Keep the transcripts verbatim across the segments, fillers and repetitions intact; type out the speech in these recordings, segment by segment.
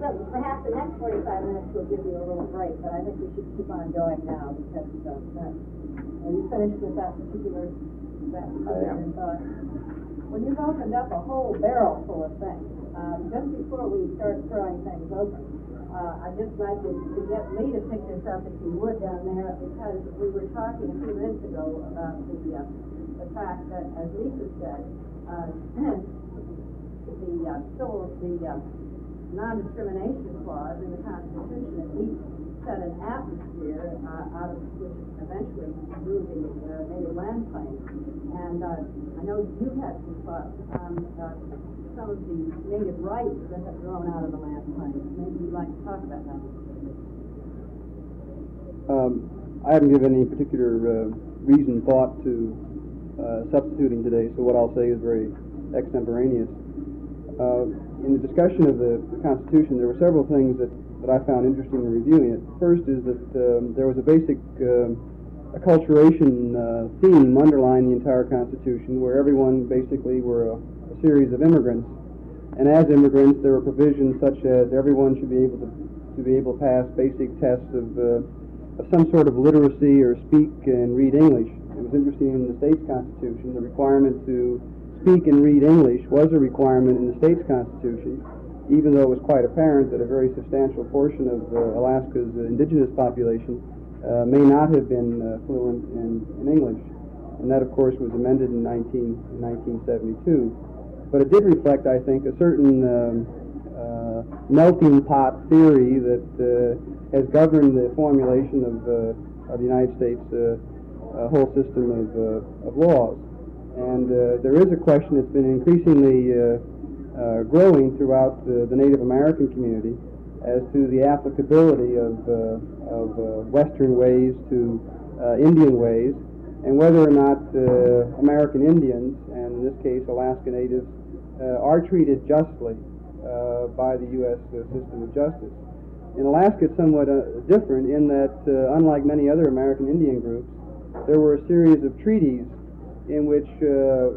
so perhaps the next forty-five minutes will give you a little break, but I think we should keep on going now because uh, uh, are you finished with that particular that particular thought? When you've opened up a whole barrel full of things, um, just before we start throwing things open, uh, I'd just like to, to get Lee to pick this up if you would down there, because we were talking a few minutes ago about the uh, the fact that, as Lisa said, uh, the uh, still the uh, non-discrimination clause in the Constitution at least set an atmosphere uh, out of which eventually grew the uh, native land claim. And uh, I know you've had some thoughts on uh, some of the native rights that have grown out of the land claim. Maybe you'd like to talk about that. Um, I haven't given any particular uh, reason thought to uh, substituting today, so what I'll say is very extemporaneous. Uh, in the discussion of the, the Constitution, there were several things that, that I found interesting in reviewing it. First is that um, there was a basic uh, acculturation uh, theme underlying the entire Constitution, where everyone basically were a, a series of immigrants. And as immigrants, there were provisions such as everyone should be able to, to be able to pass basic tests of, uh, of some sort of literacy or speak and read English. It was interesting in the state's Constitution, the requirement to speak and read English was a requirement in the state's Constitution, even though it was quite apparent that a very substantial portion of uh, Alaska's uh, indigenous population uh, may not have been uh, fluent in, in English. And that, of course, was amended in, nineteen, in nineteen seventy-two. But it did reflect, I think, a certain um, uh, melting pot theory that uh, has governed the formulation of, uh, of the United States' uh, uh, whole system of, uh, of laws. And uh, there is a question that's been increasingly uh, uh, growing throughout uh, the Native American community as to the applicability of, uh, of uh, Western ways to uh, Indian ways, and whether or not uh, American Indians, and in this case Alaska Natives, uh, are treated justly uh, by the U S uh, system of justice. In Alaska, it's somewhat uh, different in that, uh, unlike many other American Indian groups, there were a series of treaties in which, uh,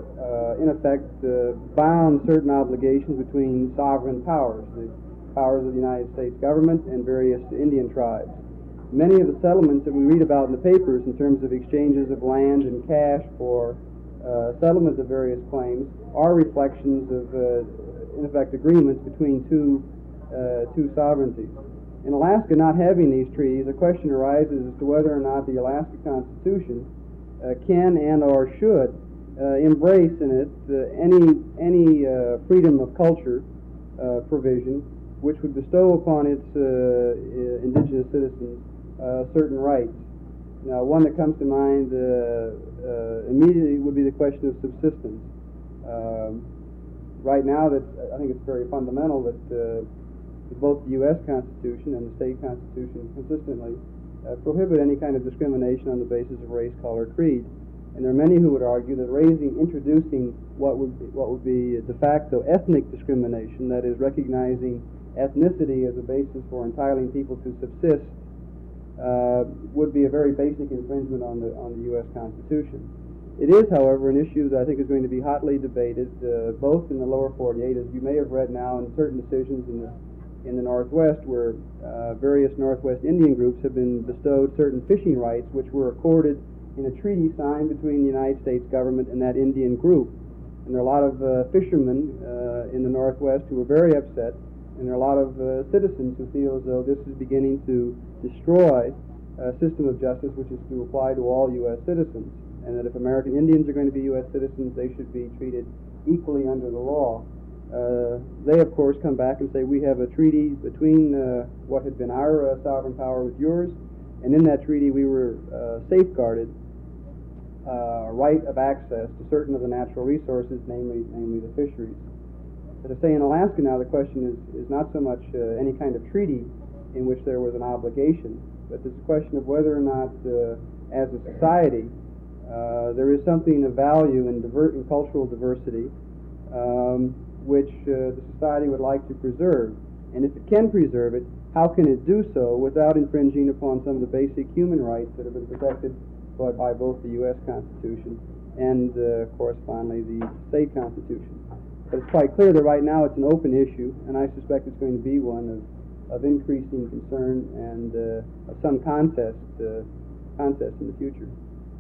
uh, in effect, uh, bound certain obligations between sovereign powers, the powers of the United States government and various Indian tribes. Many of the settlements that we read about in the papers in terms of exchanges of land and cash for uh, settlement of various claims are reflections of, uh, in effect, agreements between two, uh, two sovereignties. In Alaska, not having these treaties, a question arises as to whether or not the Alaska Constitution Uh, can and or should uh, embrace in it uh, any any uh, freedom of culture uh, provision which would bestow upon its uh, uh, indigenous citizens uh, certain rights. Now, one that comes to mind uh, uh, immediately would be the question of subsistence. Um, right now, that I think it's very fundamental that uh, both the U S Constitution and the state Constitution consistently Uh, prohibit any kind of discrimination on the basis of race, color, creed. And there are many who would argue that raising, introducing what would be, what would be de facto ethnic discrimination, that is, recognizing ethnicity as a basis for entitling people to subsist, uh, would be a very basic infringement on the on the U S Constitution. It is, however, an issue that I think is going to be hotly debated, uh, both in the lower forty-eight, as you may have read now, in certain decisions in the in the Northwest, where uh, various Northwest Indian groups have been bestowed certain fishing rights which were accorded in a treaty signed between the United States government and that Indian group. And there are a lot of uh, fishermen uh, in the Northwest who are very upset, and there are a lot of uh, citizens who feel as though this is beginning to destroy a system of justice which is to apply to all U S citizens, and that if American Indians are going to be U S citizens, they should be treated equally under the law. Uh, they, of course, come back and say, we have a treaty between uh, what had been our uh, sovereign power with yours, and in that treaty we were uh, safeguarded uh, a right of access to certain of the natural resources, namely namely the fisheries. So to say in Alaska now, the question is, is not so much uh, any kind of treaty in which there was an obligation, but it's a question of whether or not, uh, as a society, uh, there is something of value in, diver- in cultural diversity, um, which uh, the society would like to preserve. And if it can preserve it, how can it do so without infringing upon some of the basic human rights that have been protected by, by both the U S Constitution and, uh, of course, finally, the state Constitution. But it's quite clear that right now it's an open issue, and I suspect it's going to be one of of increasing concern and uh, of some contest, uh, contest in the future.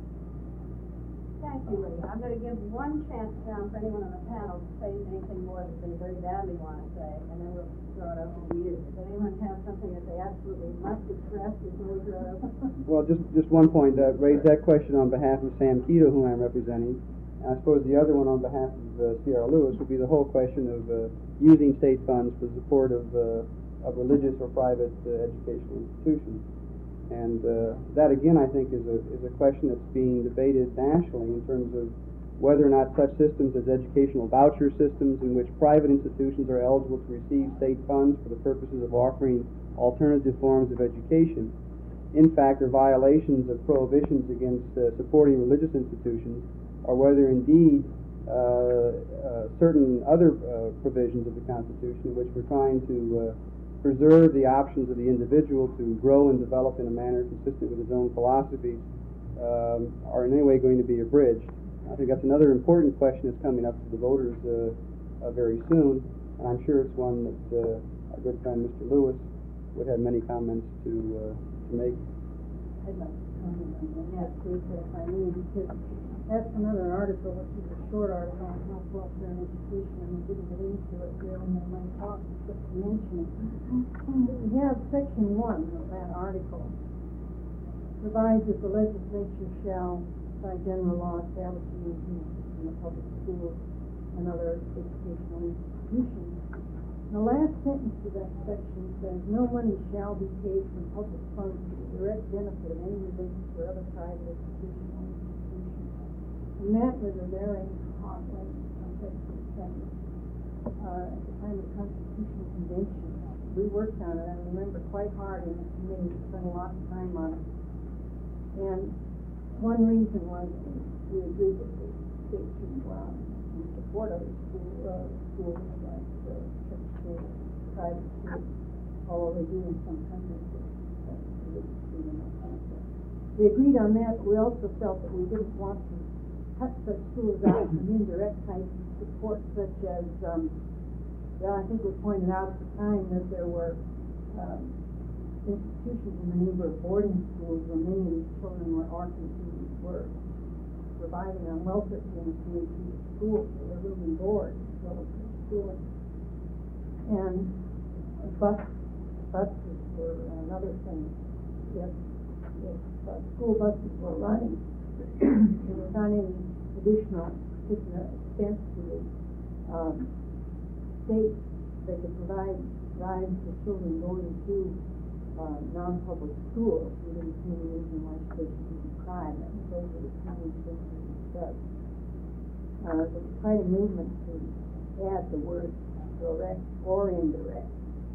Thank you, Lee. I'm going to give one chance now for anyone on the panel to say anything more that they very badly want to say, and then we'll throw it open to you. Does anyone have something that they absolutely must express before we throw it open? Well, just just one point. Uh, raise that question on behalf of Sam Keto, whom I'm representing. I suppose the other one on behalf of uh, C R Lewis would be the whole question of uh, using state funds for the support of, uh, of religious or private uh, educational institutions. And uh, that, again, I think is a, is a question that's being debated nationally in terms of whether or not such systems as educational voucher systems in which private institutions are eligible to receive state funds for the purposes of offering alternative forms of education, in fact, are violations of prohibitions against uh, supporting religious institutions, or whether indeed uh, uh, certain other uh, provisions of the Constitution, which we're trying to uh, preserve the options of the individual to grow and develop in a manner consistent with his own philosophies, um, are in any way going to be abridged. I think that's another important question that's coming up to the voters uh, uh, very soon, and I'm sure it's one that uh, our good friend Mister Lewis would have many comments to, uh, to make. I'd like to comment on that, yes, please, if I may, because that's another article, which is a short article on health, welfare, and education, and we didn't get into it really in my talk, just to mention it. We have section one of that article provides that the legislature shall, by general law, establish arrangements in the public schools and other educational institutions. The last sentence of that section says, no money shall be paid from public funds to the direct benefit of any religious or other private educational institution. And that was a very hot one on section seven. Uh, at the time of the Constitutional Convention, we worked on it, I remember, quite hard in the committee, spent a lot of time on it. And one reason was we agreed that the state should go out and support other school, uh, schools like uh, church schools, private schools, although they do in some countries. We agreed on that, but we also felt that we didn't want to cut such schools out from indirect types of support, such as, um, well, I think it was pointed out at the time that there were um, institutions in the neighbor of boarding schools where many of these children were orphans who were surviving on welfare payments through the schools. They were living board as well as schooling. And bus, buses were another thing. If, if uh, school buses were running, there was not any additional expense to the um, state. They could provide rides for children going to uh, non-public schools. We didn't see any reason why they should be deprived. I think those are the two things that we discussed. Uh, there was quite a movement to add the word direct or indirect.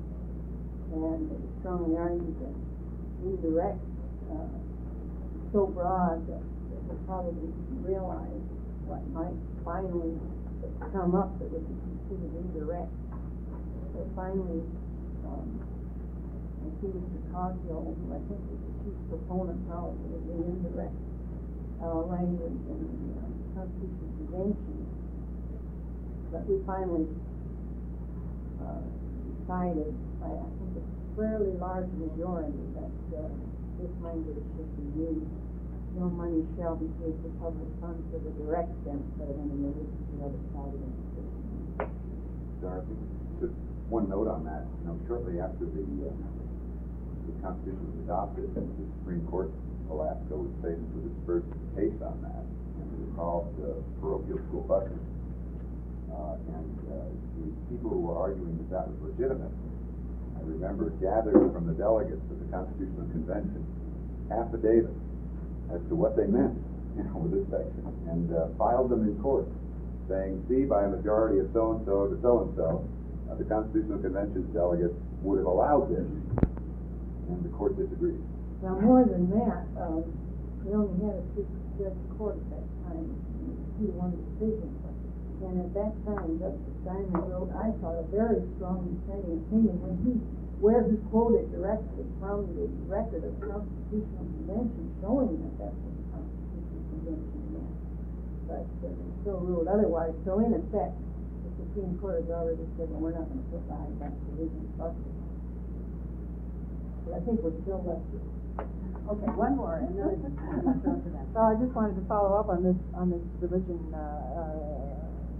And it was strongly argued that indirect uh, so broad that it would probably realize what might finally come up that would be considered indirect. So finally, um, I see Mister Cosgrove, who I think is the chief proponent probably of the indirect uh, language in the uh, Constitutional Convention, but we finally uh, decided by, I think, a fairly large majority that uh, this language should be used. No money shall be paid for public funds for the direct benefit of any religious or other private institution. Dorothy, just one note on that. You know, shortly after the, uh, the Constitution was adopted, the Supreme Court of Alaska was faced with its first case on that, and it was called uh, parochial school buses. Uh, and uh, the people who were arguing that that was legitimate, I remember, gathered from the delegates of the Constitutional Convention affidavits as to what they meant, you know, with this section, and uh, filed them in court, saying, see, by a majority of so-and-so to so-and-so, uh, the Constitutional Convention's delegates would have allowed this, and the court disagreed. Now, more than that, um, we only had a two-judge court at that time, two-to-one decision, and at that time, Justice Diamond wrote, I thought, a very strong dissenting opinion when he where he quoted directly from the record of the Constitutional Convention showing that that's what the Constitutional Convention meant. But uh, they still ruled otherwise. So in effect, the Supreme Court has already said, well, we're not going to provide that provision. I think we're still left with. Okay, one more, and then it's, and it's up to them. Well, I just wanted to follow up on this, on this religion, uh, uh,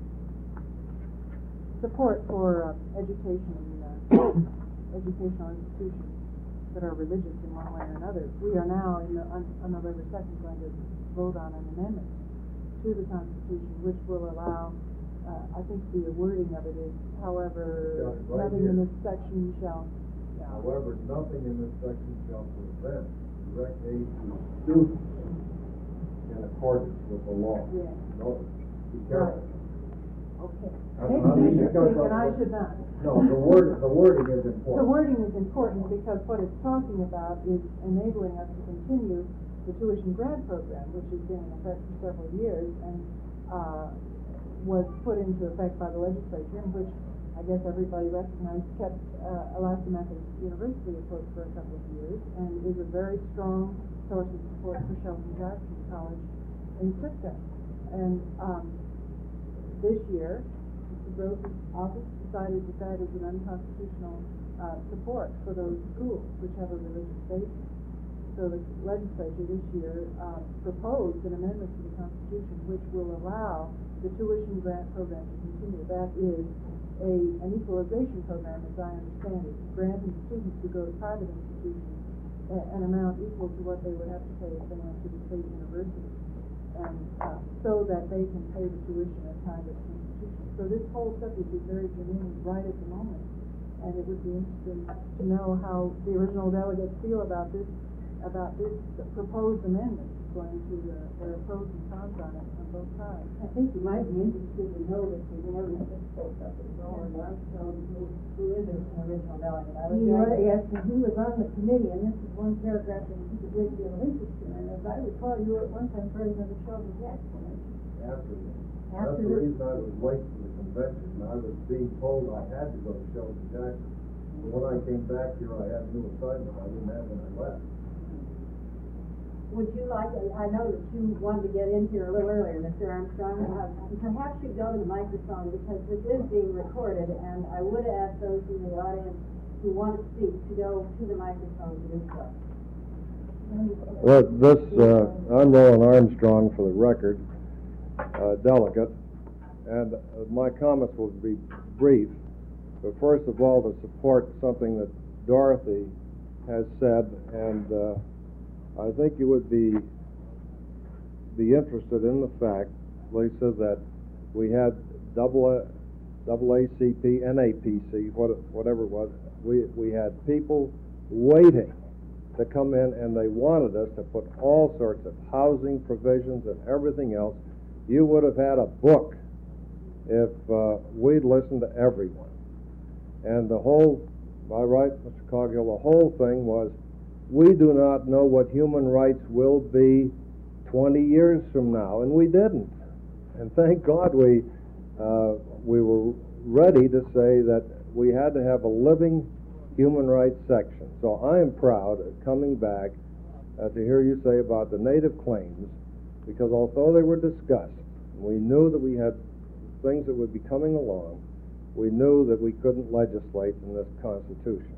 support for, uh, education, uh, educational institutions that are religious in one way or another. We are now, in the, on, on November second, going to vote on an amendment to the Constitution, which will allow, uh, I think the wording of it is, however, Yeah, right nothing in here. this section shall, shall. However, nothing in this section shall prevent direct aid to students in accordance with the law. Yeah. No, be careful. Okay. I'm- Maybe I'm you being should careful. speak and I should not. No, the word, the wording is The important. wording is important because what it's talking about is enabling us to continue the tuition grant program, which has been in effect for several years and uh, was put into effect by the legislature, and which I guess everybody recognized kept uh, Alaska Methodist University afloat for a couple of years, and is a very strong source of support for Sheldon Jackson College in Sitka. And um, this year, Mister Gross's office decided that that is an unconstitutional uh, support for those schools which have a religious basis. So the legislature this year uh, proposed an amendment to the Constitution which will allow the tuition grant program to continue. That is a, an equalization program, as I understand it, granting students who go to private institutions a, an amount equal to what they would have to pay if they went to the state university, and uh, so that they can pay the tuition at private institutions. So this whole subject is very germane right at the moment, and it would be interesting to know how the original delegates feel about this about this proposed amendment. Going to uh, there are pros and cons on it on both sides. I think you might be interested to know that the University spoke up as well, and Armstrong, who, who is an original delegate. I was He going was, to yes, ask and he was on the committee, and this is one paragraph that he took a great deal of interest in, and as I recall, you were at one time president of Sheldon Jackson. After, that's After the this- reason I was late to the convention, and I was being told I had to go to Sheldon Jackson. But when I came back here, I had a new assignment I didn't have when I left. Would you like, I know that you wanted to get in here a little earlier, Mister Armstrong, uh, perhaps you go to the microphone because this is being recorded, and I would ask those in the audience who want to speak to go to the microphone to do so. Well, this, uh, I'm Roland Armstrong, for the record, uh, delegate, and uh, my comments will be brief. But first of all, to support something that Dorothy has said, and uh, I think you would be be interested in the fact, Lisa, that we had double A, double A C P, N A P C, what, whatever it was. We we had people waiting to come in, and they wanted us to put all sorts of housing provisions and everything else. You would have had a book if uh, we'd listened to everyone. And the whole, by right, Mister Coghill, the whole thing was, we do not know what human rights will be twenty years from now, and we didn't. And thank God we uh, we were ready to say that we had to have a living human rights section. So I am proud of coming back uh, to hear you say about the native claims, because although they were discussed, we knew that we had things that would be coming along, we knew that we couldn't legislate in this Constitution.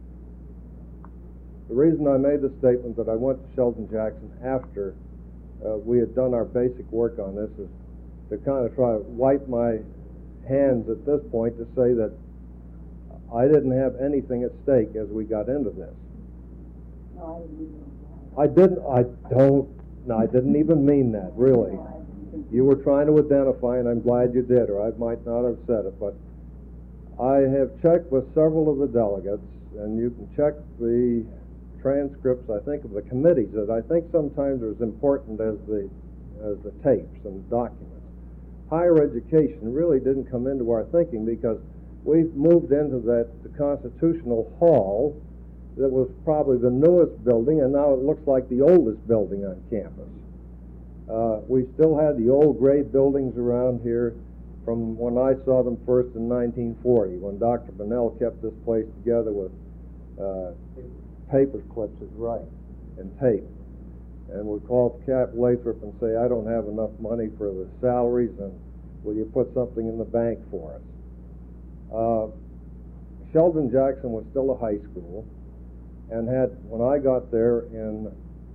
The reason I made the statement that I went to Sheldon Jackson after uh, we had done our basic work on this is to kind of try to wipe my hands at this point to say that I didn't have anything at stake as we got into this. No, I didn't. I didn't, I don't, no, I didn't even mean that, really. You were trying to identify, and I'm glad you did, or I might not have said it, but I have checked with several of the delegates, and you can check the transcripts, I think, of the committees that I think sometimes are as important as the as the tapes and documents. Higher education really didn't come into our thinking because we've moved into that the constitutional hall that was probably the newest building, and now it looks like the oldest building on campus. Uh, we still had the old gray buildings around here from when I saw them first in nineteen forty, when Doctor Bunnell kept this place together with uh, paper clips is right, and tape. And we call Cap Lathrop and say, I don't have enough money for the salaries, and will you put something in the bank for us? Uh, Sheldon Jackson was still a high school, and had, when I got there in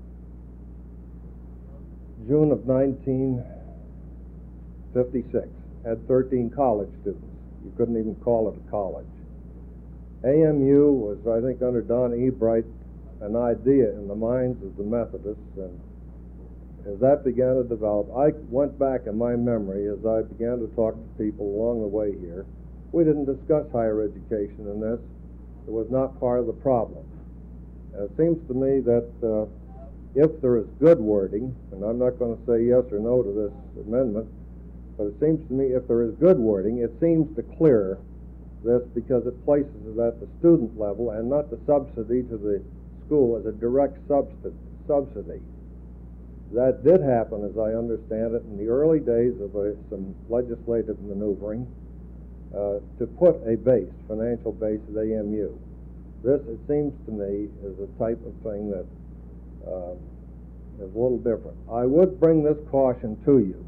June of nineteen fifty-six, had thirteen college students. You couldn't even call it a college. A M U was, I think, under Don Ebright, an idea in the minds of the Methodists, and as that began to develop, I went back in my memory as I began to talk to people along the way here. We didn't discuss higher education in this. It was not part of the problem. And it seems to me that uh, if there is good wording, and I'm not going to say yes or no to this amendment, but it seems to me if there is good wording, it seems to clear this because it places it at the student level and not the subsidy to the school as a direct subsidy. That did happen, as I understand it, in the early days of uh, some legislative maneuvering uh, to put a base, financial base at A M U. This, it seems to me, is a type of thing that uh, is a little different. I would bring this caution to you.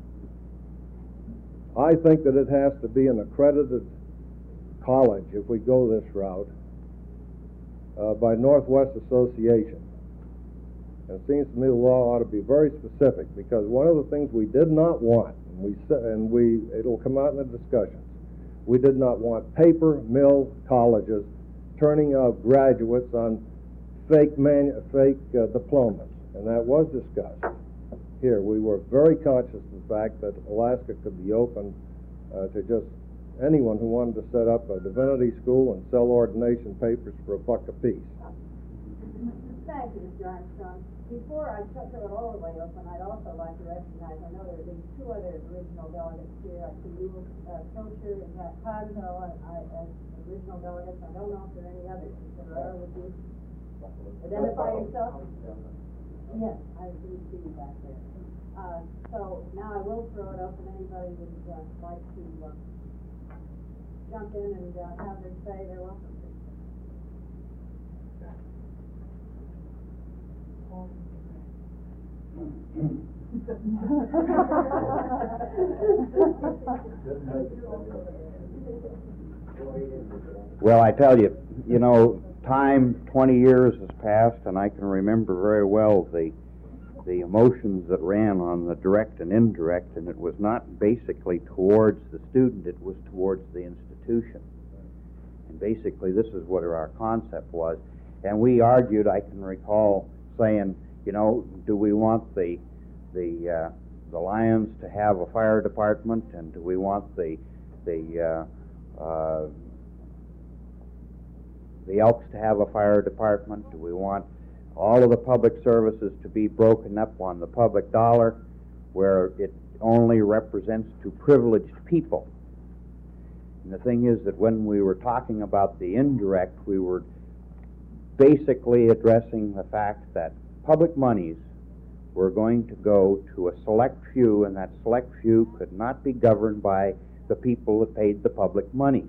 I think that it has to be an accredited college, if we go this route, uh, by Northwest Association. And it seems to me the law ought to be very specific, because one of the things we did not want, and we said, and we it'll come out in the discussions, we did not want paper mill colleges turning out graduates on fake manu fake uh, diplomas, and that was discussed here. We were very conscious of the fact that Alaska could be open uh, to just anyone who wanted to set up a divinity school and sell ordination papers for a buck apiece. Thank you, Mister Armstrong. Before I shut it all the way open, I'd also like to recognize, I know there are these two other original delegates here. I see you, uh, Kocher and Jack Cosmo and I, as original delegates. I don't know if there are any others that are with you. Identify yourself. Yes, I do see you back there. Uh, so now I will throw it open. Anybody would uh, like to uh, jump in and uh, have their say, they're welcome to. Well, I tell you, you know, time, twenty years has passed, and I can remember very well the the emotions that ran on the direct and indirect, and it was not basically towards the student, it was towards the institution. And basically, this is what our concept was. And we argued, I can recall saying, you know, do we want the the uh, the Lions to have a fire department, and do we want the the uh, uh, the Elks to have a fire department? Do we want all of the public services to be broken up on the public dollar, where it only represents to privileged people? And the thing is that when we were talking about the indirect, we were basically addressing the fact that public monies were going to go to a select few, and that select few could not be governed by the people that paid the public monies.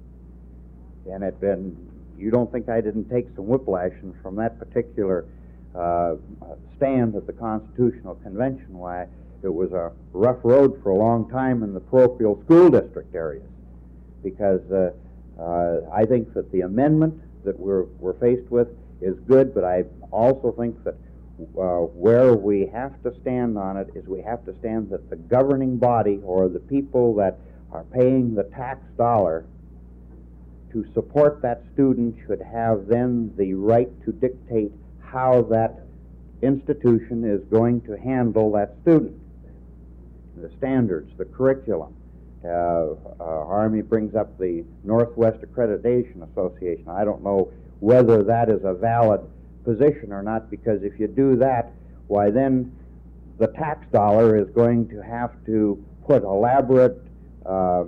And it been, you don't think I didn't take some whiplash from that particular uh, stand at the Constitutional Convention, why it was a rough road for a long time in the parochial school district areas, because uh, uh, I think that the amendment that we're, we're faced with is good, but I also think that uh, where we have to stand on it is we have to stand that the governing body, or the people that are paying the tax dollar to support that student, should have then the right to dictate how that institution is going to handle that student. The standards, the curriculum. Uh, uh, Army brings up the Northwest Accreditation Association. I don't know whether that is a valid position or not, because if you do that, why then the tax dollar is going to have to put elaborate uh,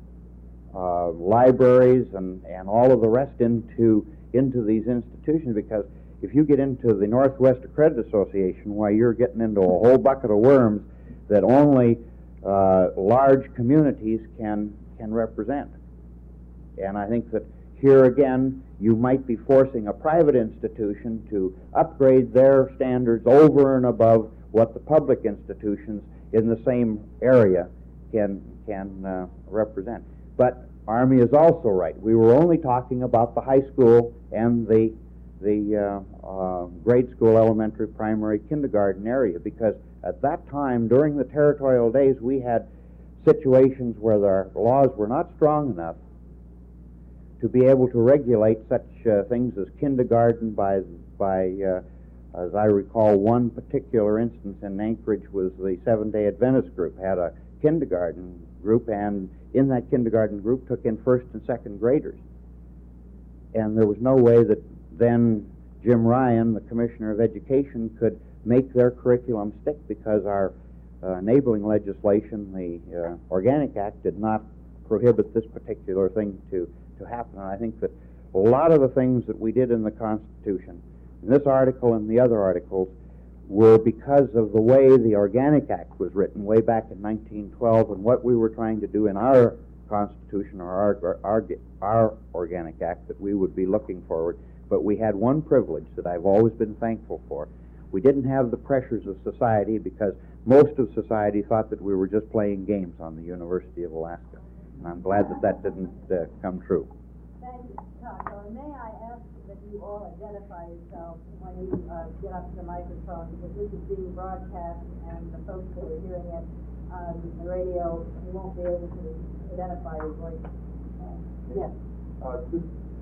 uh, libraries and, and all of the rest into into these institutions, because if you get into the Northwest Accreditation Association, why you're getting into a whole bucket of worms that only uh, large communities can can represent. And I think that here again, you might be forcing a private institution to upgrade their standards over and above what the public institutions in the same area can can uh, represent. But Army is also right. We were only talking about the high school and the the uh, uh, grade school, elementary, primary, kindergarten area, because at that time, during the territorial days, we had situations where our laws were not strong enough to be able to regulate such uh, things as kindergarten by, by uh, as I recall, one particular instance in Anchorage was the Seventh-day Adventist group had a kindergarten group, and in that kindergarten group took in first and second graders. And there was no way that then Jim Ryan, the Commissioner of Education, could make their curriculum stick because our uh, enabling legislation, the uh, Organic Act, did not prohibit this particular thing to, to happen. And I think that a lot of the things that we did in the Constitution, in this article and the other articles, were because of the way the Organic Act was written way back in nineteen twelve and what we were trying to do in our Constitution or our, our, our Organic Act that we would be looking forward. But we had one privilege that I've always been thankful for. We didn't have the pressures of society because most of society thought that we were just playing games on the University of Alaska. And I'm glad that that didn't uh, come true. Thank you, Taco. And may I ask that you all identify yourselves when you uh, get up to the microphone, because this is being broadcast and the folks who are hearing it on the radio, you won't be able to identify your voice. Uh, yes. Uh, just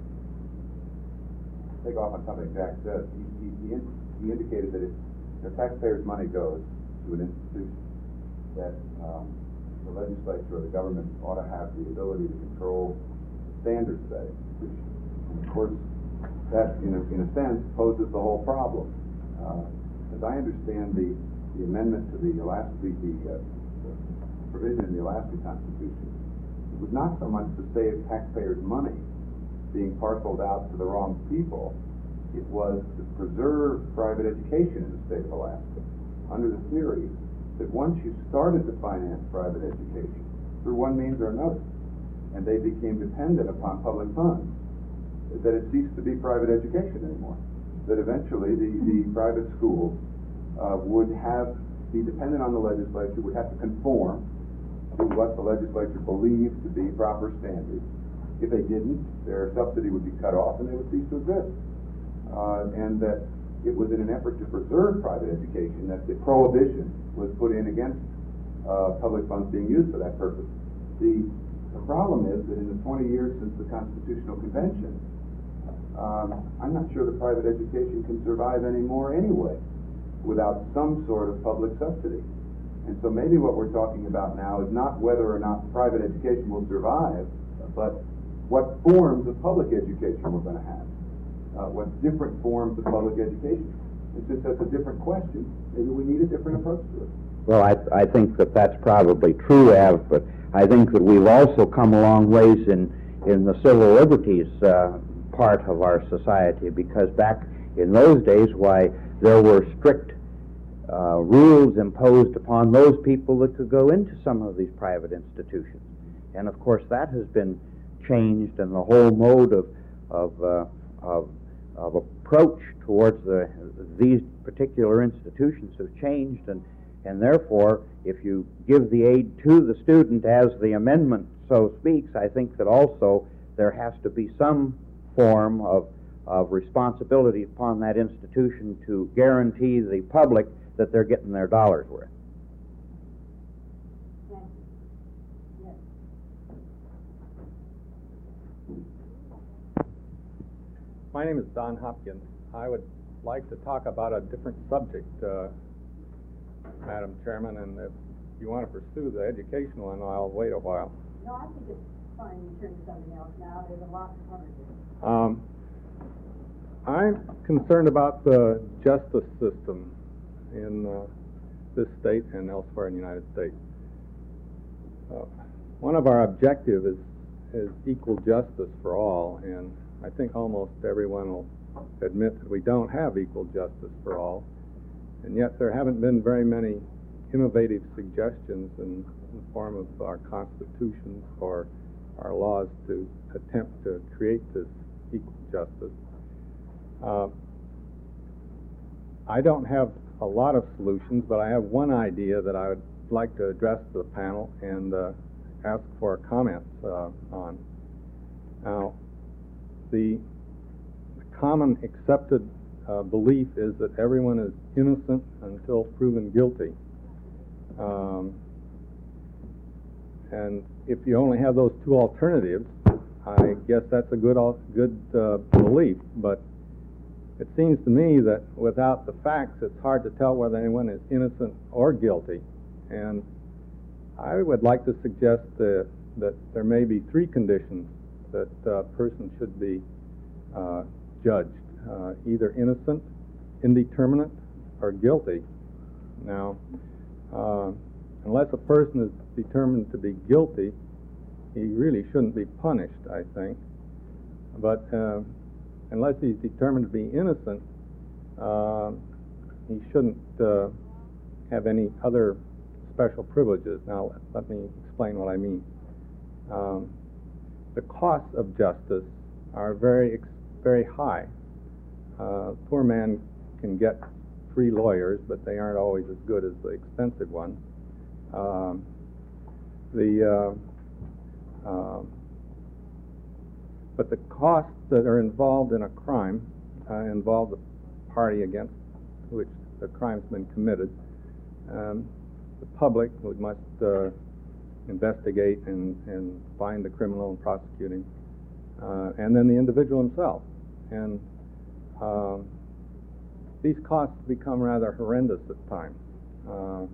take off on something Jack said. He, he, he, in, he indicated that if the taxpayers' money goes to an institution, that um, the legislature or the government ought to have the ability to control standard setting, which, of course, that, in a, in a sense, poses the whole problem. Uh, as I understand the, the amendment to the Alaska, the, uh, the provision in the Alaska Constitution, it was not so much to save taxpayers' money being parceled out to the wrong people. It was to preserve private education in the state of Alaska under the theory that once you started to finance private education through one means or another, and they became dependent upon public funds, that it ceased to be private education anymore. That eventually the, the private schools uh, would have, be dependent on the legislature, would have to conform to what the legislature believed to be proper standards. If they didn't, their subsidy would be cut off and they would cease to exist. Uh, and that it was in an effort to preserve private education that the prohibition was put in against uh, public funds being used for that purpose. The, the problem is that in the twenty years since the Constitutional Convention, um, I'm not sure that private education can survive anymore anyway without some sort of public subsidy. And so maybe what we're talking about now is not whether or not private education will survive, but what forms of public education we're going to have, uh, what different forms of public education. And since that's a different question, maybe we need a different approach to it. Well, I, I think that that's probably true, Av, but I think that we've also come a long ways in, in the civil liberties uh, part of our society, because back in those days, why, there were strict uh, rules imposed upon those people that could go into some of these private institutions. And of course, that has been changed, and the whole mode of of, uh, of, of approach towards the, these particular institutions have changed, and, and therefore, if you give the aid to the student as the amendment so speaks, I think that also there has to be some form of, of responsibility upon that institution to guarantee the public that they're getting their dollars worth. My name is Don Hopkins. I would like to talk about a different subject, uh, Madam Chairman, and if you want to pursue the educational one, I'll wait a while. No, I think it's fine you turn to something else now. There's a lot to cover here. Um, I'm concerned about the justice system in uh, this state and elsewhere in the United States. Uh, one of our objectives is, is equal justice for all, and I think almost everyone will admit that we don't have equal justice for all, and yet there haven't been very many innovative suggestions in, in the form of our constitutions or our laws to attempt to create this equal justice. Uh, I don't have a lot of solutions, but I have one idea that I would like to address to the panel and uh, ask for comments uh, on. Now, the common accepted uh, belief is that everyone is innocent until proven guilty. Um, and if you only have those two alternatives, I guess that's a good al- good uh, belief. But it seems to me that without the facts, it's hard to tell whether anyone is innocent or guilty. And I would like to suggest uh, that there may be three conditions that a person should be uh, judged, uh, either innocent, indeterminate, or guilty. Now, uh, unless a person is determined to be guilty, he really shouldn't be punished, I think. But uh, unless he's determined to be innocent, uh, he shouldn't uh, have any other special privileges. Now, let me explain what I mean. Um, the costs of justice are very, ex- very high. Uh, poor man can get free lawyers, but they aren't always as good as the expensive ones. Um, the uh, uh, but the costs that are involved in a crime uh, involve the party against which the crime's been committed. Um, the public who must uh, investigate and, and find the criminal and prosecute him, uh, and then the individual himself. And um, these costs become rather horrendous at times. Uh,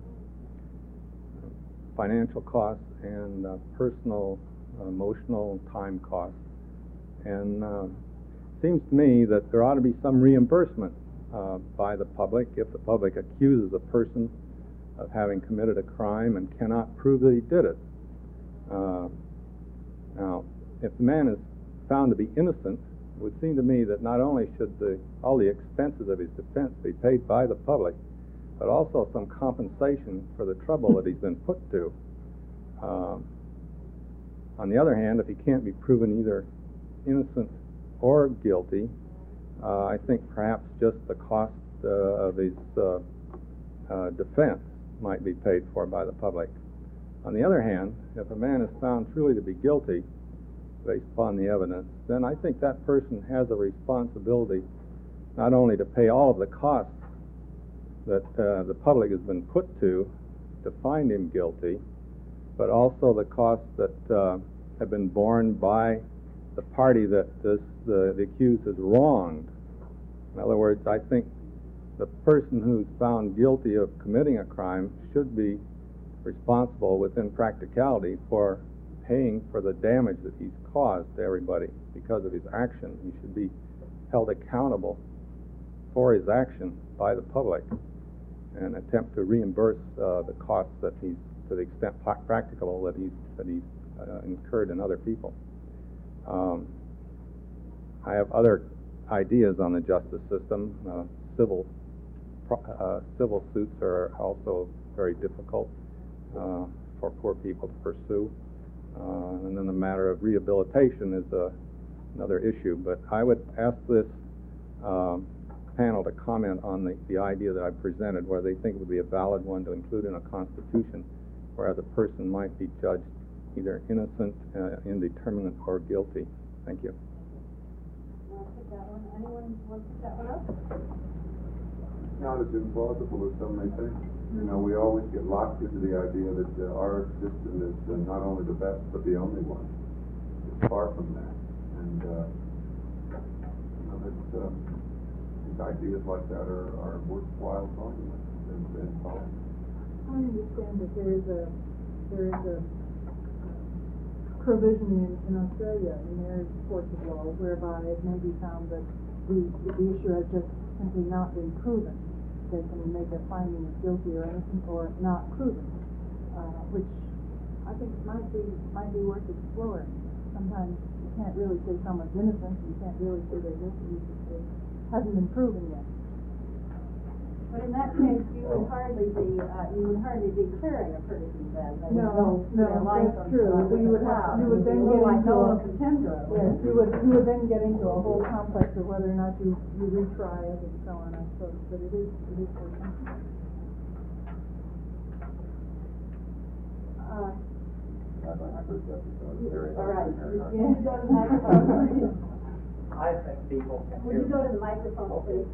financial costs and uh, personal, uh, emotional, time costs. And uh, it seems to me that there ought to be some reimbursement uh, by the public if the public accuses a person of having committed a crime and cannot prove that he did it. Uh, now, if the man is found to be innocent, it would seem to me that not only should the, all the expenses of his defense be paid by the public, but also some compensation for the trouble that he's been put to. Um, on the other hand, if he can't be proven either innocent or guilty, uh, I think perhaps just the cost uh, of his uh, uh, defense might be paid for by the public. On the other hand, if a man is found truly to be guilty based upon the evidence, then I think that person has a responsibility not only to pay all of the costs that uh, the public has been put to to find him guilty, but also the costs that uh, have been borne by the party that this, the, the accused has wronged. In other words, I think the person who's found guilty of committing a crime should be responsible within practicality for paying for the damage that he's caused to everybody because of his action. He should be held accountable for his action by the public and attempt to reimburse uh, the costs that he's, to the extent practicable, that he's, that he's uh, incurred in other people. Um, I have other ideas on the justice system. Uh, civil uh, civil suits are also very difficult uh, for poor people to pursue. Uh, and then the matter of rehabilitation is uh, another issue. But I would ask this um, panel to comment on the, the idea that I presented, where they think it would be a valid one to include in a constitution, where the person might be judged either innocent, uh, indeterminate, or guilty. Thank you. Want to pick that one? Anyone want to pick that one up? Not as implausible as some may think. You know, we always get locked into the idea that uh, our system is uh, not only the best, but the only one. It's far from that. And, uh, you know, that, uh, these ideas like that are, are worthwhile talking with and, and following. I understand that there is a, there is a provision in, in Australia, in their courts of law, whereby it may be found that the, the issue has just simply not been proven. They can make a finding of guilty or innocent or not proven, uh, which I think might be might be worth exploring. Sometimes you can't really say someone's innocent, you can't really say they're guilty, you just say it hasn't been proven yet. But in that case, you would hardly be, uh, you would hardly be clearing a person then. They would No, go no, their life that's on- true. on So you would the have, cloud. you would then It get like into Noah a, Contendra. yes, you would, you would then get into a whole complex of whether or not you, you retry it and so on, I suppose, but it is, it is for something. Uh, I'd like to hear that, uh, very- all right. very hard. Yeah, it doesn't have a- I I think people can Would hear you go me. to the microphone, please?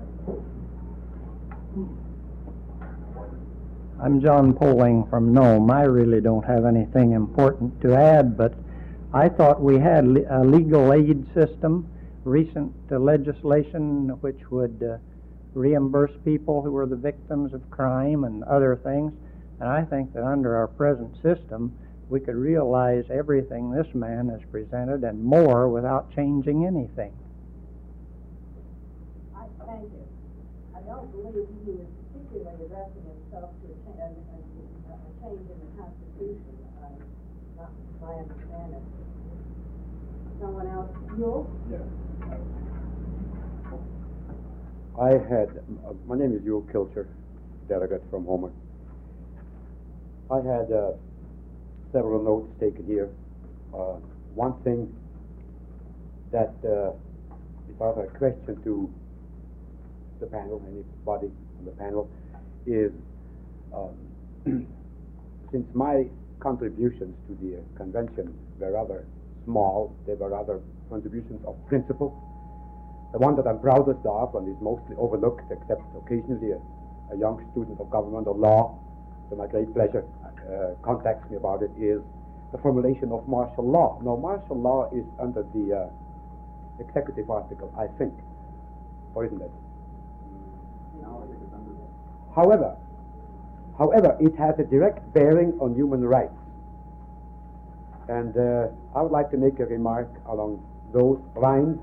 I'm John Poling from Nome. I really don't have anything important to add, but I thought we had le- a legal aid system, recent uh, legislation which would uh, reimburse people who were the victims of crime and other things. And I think that under our present system, we could realize everything this man has presented and more without changing anything. I, thank you. I don't believe he was particularly addressing himself to a, cha- a, a, a change in the Constitution, uh, not my understanding. Someone else? You? I had, uh, my name is Yul Kilcher, delegate from Homer. I had uh, several notes taken here. Uh, one thing that uh, is sort of a question to the panel, anybody on the panel, is um, since my contributions to the uh, convention were rather small, they were rather contributions of principle. The one that I'm proudest of and is mostly overlooked, except occasionally a, a young student of government or law, to my great pleasure, uh, contacts me about it, is the formulation of martial law. Now, martial law is under the uh, executive article, I think, or isn't it? No, I think it's under that. However, however, it has a direct bearing on human rights. And uh, I would like to make a remark along those lines.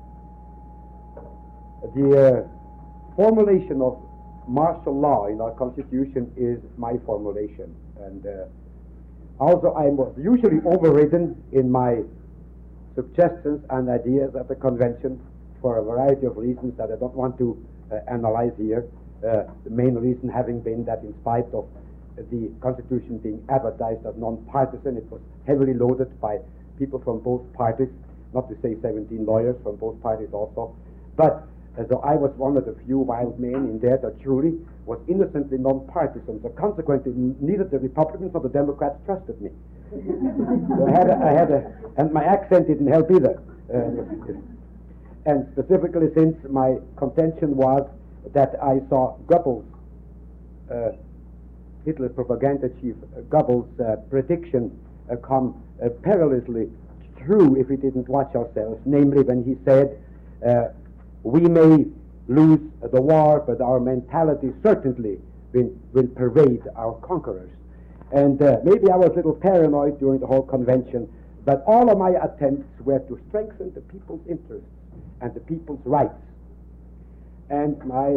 The uh, formulation of martial law in our Constitution is my formulation. And uh, also I was usually overridden in my suggestions and ideas at the convention for a variety of reasons that I don't want to uh, analyze here. Uh, the main reason having been that in spite of the Constitution being advertised as non-partisan, it was heavily loaded by people from both parties, not to say seventeen lawyers from both parties also. But uh, so I was one of the few wild men in there that truly was innocently non-partisan. So consequently, n- neither the Republicans nor the Democrats trusted me. So I had a, I had a, and my accent didn't help either. Uh, and specifically since my contention was that I saw Goebbels, uh, Hitler's propaganda chief uh, Goebbels' uh, prediction uh, come uh, perilously true if we didn't watch ourselves, namely when he said, uh, we may lose uh, the war, but our mentality certainly will, will pervade our conquerors. And uh, maybe I was a little paranoid during the whole convention, but all of my attempts were to strengthen the people's interests and the people's rights. And my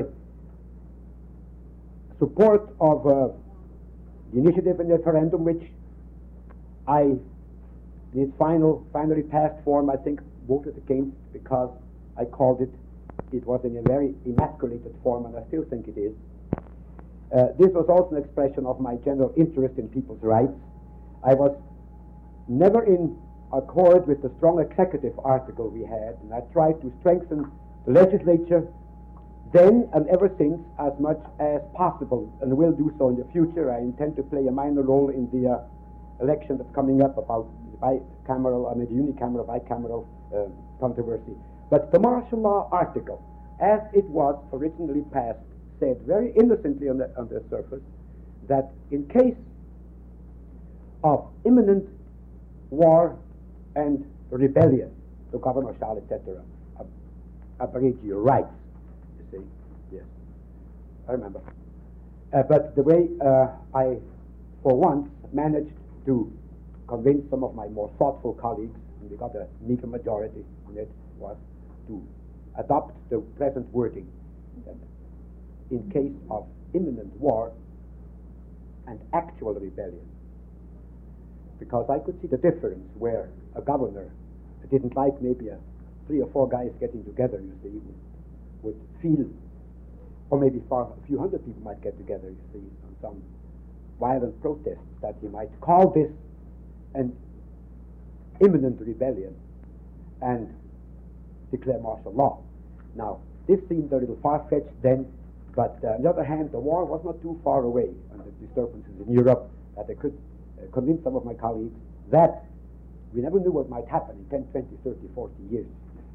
support of uh, the initiative and referendum, which I, in its final, finally passed form, I think voted against because I called it, it was in a very emasculated form, and I still think it is. Uh, this was also an expression of my general interest in people's rights. I was never in accord with the strong executive article we had, and I tried to strengthen the legislature then and ever since as much as possible, and will do so in the future. I intend to play a minor role in the uh, election that's coming up about the bicameral, I mean the unicameral, bicameral uh, controversy. But the martial law article, as it was originally passed, said very innocently on the, on the surface that in case of imminent war and rebellion, the governor shall, et cetera, ab- abridge your rights. You see? Yes. I remember. Uh, but the way uh, I, for once, managed to convince some of my more thoughtful colleagues, and we got a meager majority on it, was to adopt the present wording that in case of imminent war and actual rebellion. Because I could see the difference where a governor didn't like maybe a three or four guys getting together, you see, would, would feel, or maybe far, a few hundred people might get together, you see, on some violent protest, that he might call this an imminent rebellion and declare martial law. Now, this seemed a little far-fetched then, but uh, on the other hand, the war was not too far away, and the disturbances in Europe, that I could uh, convince some of my colleagues that we never knew what might happen in ten, twenty, thirty, forty years.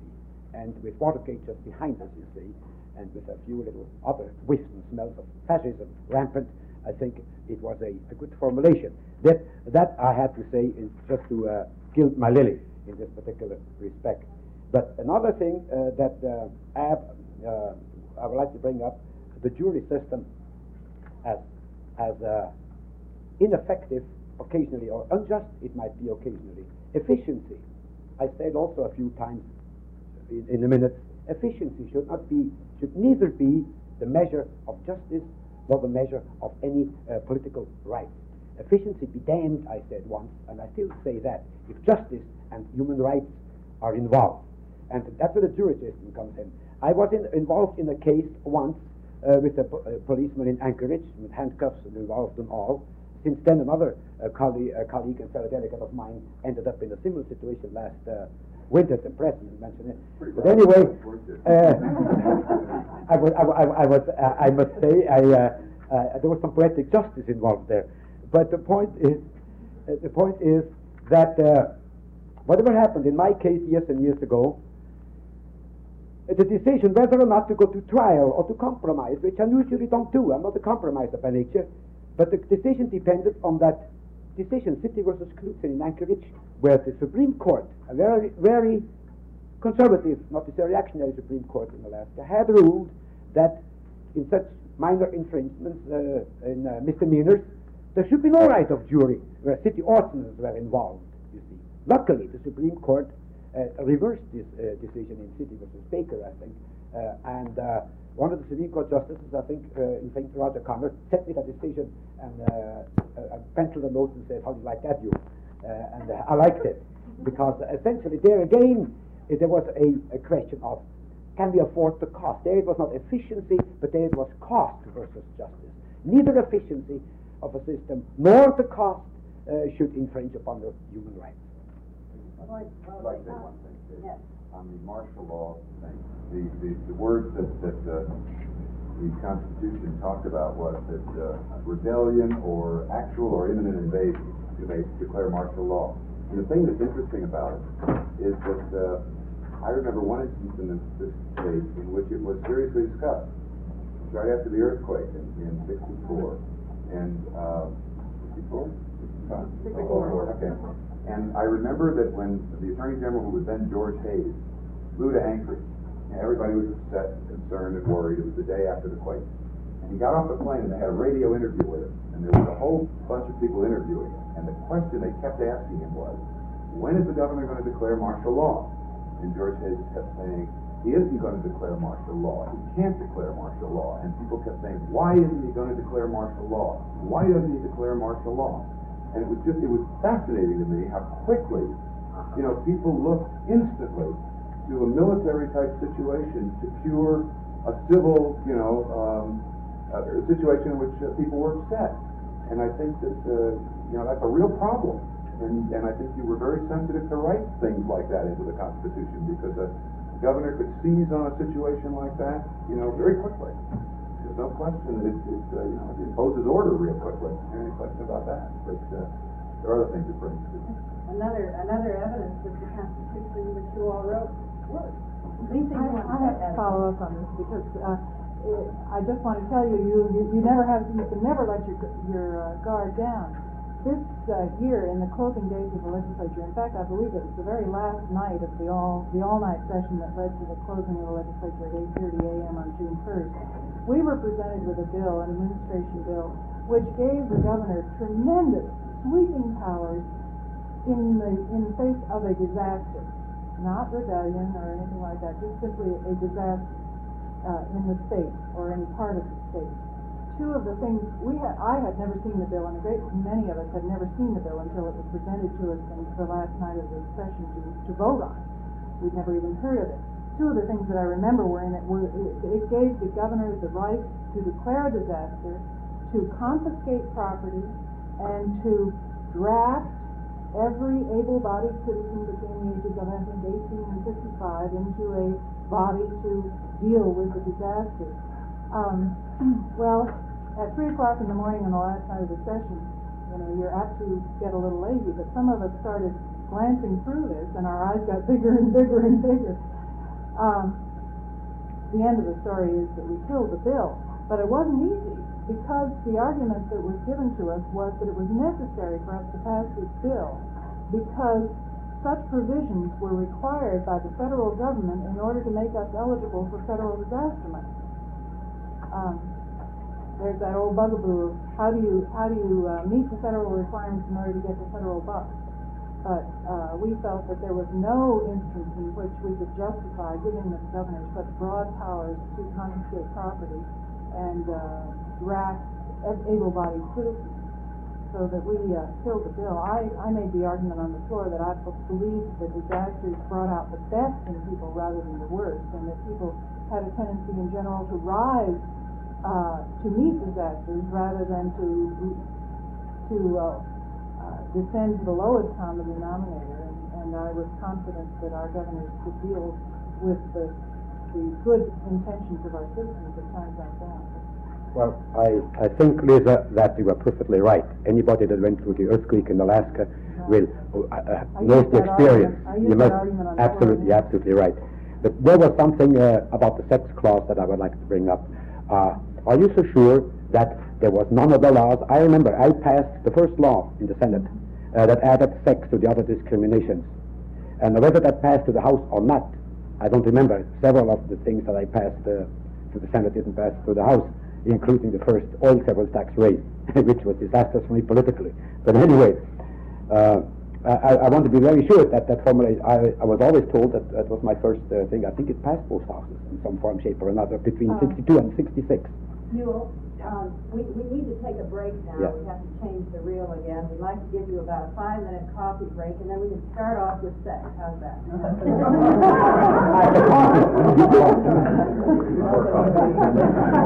and with Watergate just behind us, you see, and with a few little other whiffs and smells of fascism rampant, I think it was a, a good formulation. That, that I have to say is just to uh, gild my lily in this particular respect. But another thing uh, that uh, I, have, uh, I would like to bring up, the jury system as, as uh, ineffective occasionally, or unjust it might be occasionally. Efficiency, I said also a few times in, in a minute, efficiency should not be, should neither be the measure of justice nor the measure of any uh, political right. Efficiency be damned, I said once, and I still say that, if justice and human rights are involved. And that's where the jury system comes in. I was in, involved in a case once uh, with a, po- a policeman in Anchorage, with handcuffs and involved and all. Since then, another uh, colleague, uh, colleague and fellow delegate of mine ended up in a similar situation last uh, winter. The president mentioned it. But anyway, uh, I, was, I, I, I, was, uh, I must say, I, uh, uh, there was some poetic justice involved there. But the point is, uh, the point is that uh, whatever happened in my case years and years ago, the decision whether or not to go to trial or to compromise, which I usually don't do, I'm not a compromiser by nature, but the decision depended on that decision, City versus Knudsen in Anchorage, where the Supreme Court, a very, very conservative, not necessarily reactionary Supreme Court in Alaska, had ruled that in such minor infringements, uh, in uh, misdemeanors, there should be no right of jury where city ordinances were involved, you see. Luckily, the Supreme Court uh, reversed this uh, decision in City versus Baker, I think, uh, and uh, one of the Supreme Court justices, I think, uh, in Saint Roger Connor, sent me that decision and uh, I penciled a note and said, "How do you like that, you?" Uh, and uh, I liked it, because essentially there again, uh, there was a, a question of, can we afford the cost? There it was not efficiency, but there it was cost versus justice. Neither efficiency of a system nor the cost uh, should infringe upon the human rights. I'd like to say one thing, too. Yes. On the martial law thing, the, the, the words that, that uh, the Constitution talked about was that uh, rebellion or actual or imminent invasion, you may declare martial law. And the thing that's interesting about it is that uh, I remember one instance in this, this state in which it was seriously discussed, right after the earthquake in, in sixty-four. And, uh, sixty-four? sixty-four, okay. And I remember that when the Attorney General, who was then George Hayes, flew to Anchorage, and everybody was upset, concerned, and worried. It was the day after the quake. And he got off the plane, and they had a radio interview with him. And there was a whole bunch of people interviewing him. And the question they kept asking him was, when is the governor going to declare martial law? And George Hayes kept saying, he isn't going to declare martial law. He can't declare martial law. And people kept saying, why isn't he going to declare martial law? Why doesn't he declare martial law? And it was just, it was fascinating to me how quickly, you know, people looked instantly to a military-type situation to cure a civil, you know, um, a situation in which uh, people were upset. And I think that, uh, you know, that's a real problem. And, and I think you were very sensitive to write things like that into the Constitution, because a governor could seize on a situation like that, you know, very quickly. There's no question that it, it, uh, you know, it imposes order real quickly. Any question about that? But uh, there are other things it brings to. Another, another evidence that the Constitution which you all wrote works. Anything you want I, I to have to add? follow up on this because uh, it, I just want to tell you, you, you, you never have, you can never let your, your uh, guard down. This uh, year, in the closing days of the legislature, in fact, I believe it was the very last night of the all the all-night session that led to the closing of the legislature at eight thirty a.m. on June first, we were presented with a bill, an administration bill, which gave the governor tremendous sweeping powers in the in the face of a disaster, not rebellion or anything like that, just simply a disaster uh, in the state or any part of the state. Two of the things we had, I had never seen the bill, and a great many of us had never seen the bill until it was presented to us in the last night of the session to, to vote on. We'd never even heard of it. Two of the things that I remember were in it were it, it gave the governor the right to declare a disaster, to confiscate property, and to draft every able-bodied citizen between the ages of, I think, eighteen and fifty-five into a body to deal with the disaster. Um, well, at three o'clock in the morning on the last night of the session, you know, you're apt to get a little lazy, but some of us started glancing through this, and our eyes got bigger and bigger and bigger. Um, the end of the story is that we killed the bill, but it wasn't easy because the argument that was given to us was that it was necessary for us to pass this bill because such provisions were required by the federal government in order to make us eligible for federal disaster money. Um, there's that old bugaboo of how do you how do you uh, meet the federal requirements in order to get the federal bucks? But uh, we felt that there was no instance in which we could justify giving the governor such broad powers to confiscate property and uh, harass able-bodied citizens, so that we uh, killed the bill. I, I made the argument on the floor that I believe that disasters brought out the best in people rather than the worst, and that people had a tendency in general to rise uh, to meet disasters rather than to to uh, uh, descend to the lowest common denominator. And, and I was confident that our governors could deal with the, the good intentions of our citizens at times like that. Well, I, I think, Lisa, that you were perfectly right. Anybody that went through the earthquake in Alaska will uh, uh, knows the experience. You must absolutely, absolutely right. But there was something uh, about the sex clause that I would like to bring up. Uh, are you so sure that there was none of the laws? I remember I passed the first law in the Senate uh, that added sex to the other discriminations, and whether that passed to the House or not, I don't remember. Several of the things that I passed uh, to the Senate didn't pass to the House, including the first oil sales tax raise, which was disastrous for me politically. But anyway, uh, I, I want to be very sure that that formula, I, I was always told that that was my first uh, thing. I think it passed both houses in some form, shape, or another between Uh, sixty-two and sixty-six. Newell, um, we, we need to take a break now. Yeah. We have to change the reel again. We'd like to give you about a five-minute coffee break, and then we can start off with sex. How's that? I have a coffee.